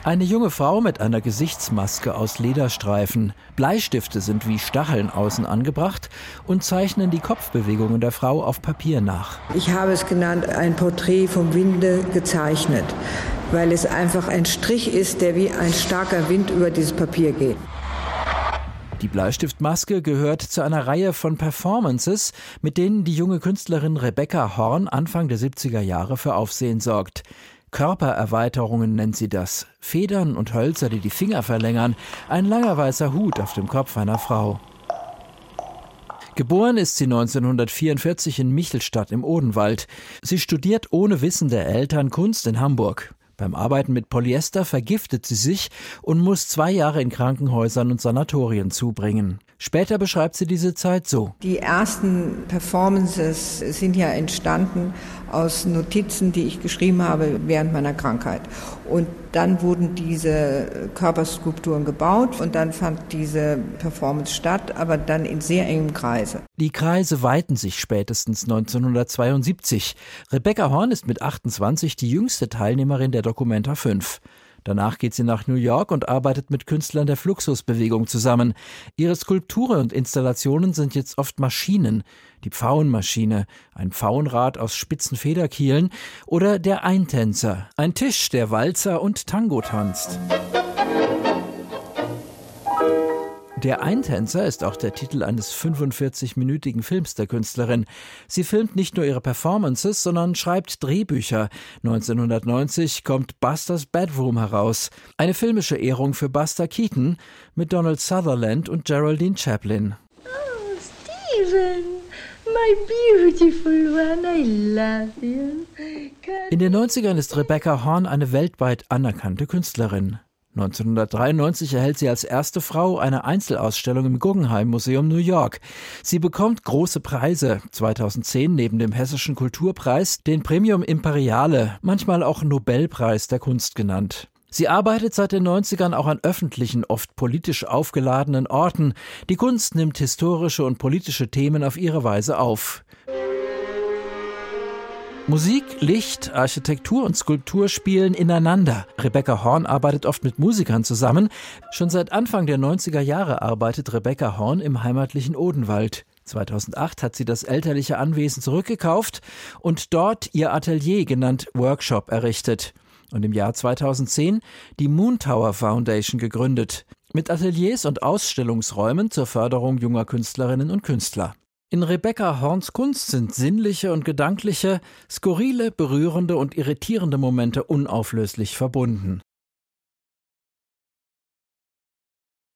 Eine junge Frau mit einer Gesichtsmaske aus Lederstreifen. Bleistifte sind wie Stacheln außen angebracht und zeichnen die Kopfbewegungen der Frau auf Papier nach. Ich habe es genannt, ein Porträt vom Winde gezeichnet, weil es einfach ein Strich ist, der wie ein starker Wind über dieses Papier geht. Die Bleistiftmaske gehört zu einer Reihe von Performances, mit denen die junge Künstlerin Rebecca Horn Anfang der 70er Jahre für Aufsehen sorgt. Körpererweiterungen nennt sie das. Federn und Hölzer, die die Finger verlängern. Ein langer weißer Hut auf dem Kopf einer Frau. Geboren ist sie 1944 in Michelstadt im Odenwald. Sie studiert ohne Wissen der Eltern Kunst in Hamburg. Beim Arbeiten mit Polyester vergiftet sie sich und muss 2 Jahre in Krankenhäusern und Sanatorien zubringen. Später beschreibt sie diese Zeit so. Die ersten Performances sind ja entstanden aus Notizen, die ich geschrieben habe während meiner Krankheit. Und dann wurden diese Körperskulpturen gebaut und dann fand diese Performance statt, aber dann in sehr engem Kreise. Die Kreise weiten sich spätestens 1972. Rebecca Horn ist mit 28 die jüngste Teilnehmerin der Documenta 5. Danach geht sie nach New York und arbeitet mit Künstlern der Fluxusbewegung zusammen. Ihre Skulpturen und Installationen sind jetzt oft Maschinen. Die Pfauenmaschine, ein Pfauenrad aus spitzen Federkielen oder der Eintänzer, ein Tisch, der Walzer und Tango tanzt. Der Eintänzer ist auch der Titel eines 45-minütigen Films der Künstlerin. Sie filmt nicht nur ihre Performances, sondern schreibt Drehbücher. 1990 kommt Busters Bedroom heraus. Eine filmische Ehrung für Buster Keaton mit Donald Sutherland und Geraldine Chaplin. Oh, Stephen, my beautiful one, I love you. In den 90ern ist Rebecca Horn eine weltweit anerkannte Künstlerin. 1993 erhält sie als erste Frau eine Einzelausstellung im Guggenheim Museum New York. Sie bekommt große Preise, 2010 neben dem Hessischen Kulturpreis den Premium Imperiale, manchmal auch Nobelpreis der Kunst genannt. Sie arbeitet seit den 90ern auch an öffentlichen, oft politisch aufgeladenen Orten. Die Kunst nimmt historische und politische Themen auf ihre Weise auf. Musik, Licht, Architektur und Skulptur spielen ineinander. Rebecca Horn arbeitet oft mit Musikern zusammen. Schon seit Anfang der 90er Jahre arbeitet Rebecca Horn im heimatlichen Odenwald. 2008 hat sie das elterliche Anwesen zurückgekauft und dort ihr Atelier, genannt Workshop, errichtet. Und im Jahr 2010 die Moon Tower Foundation gegründet. Mit Ateliers und Ausstellungsräumen zur Förderung junger Künstlerinnen und Künstler. In Rebecca Horns Kunst sind sinnliche und gedankliche, skurrile, berührende und irritierende Momente unauflöslich verbunden.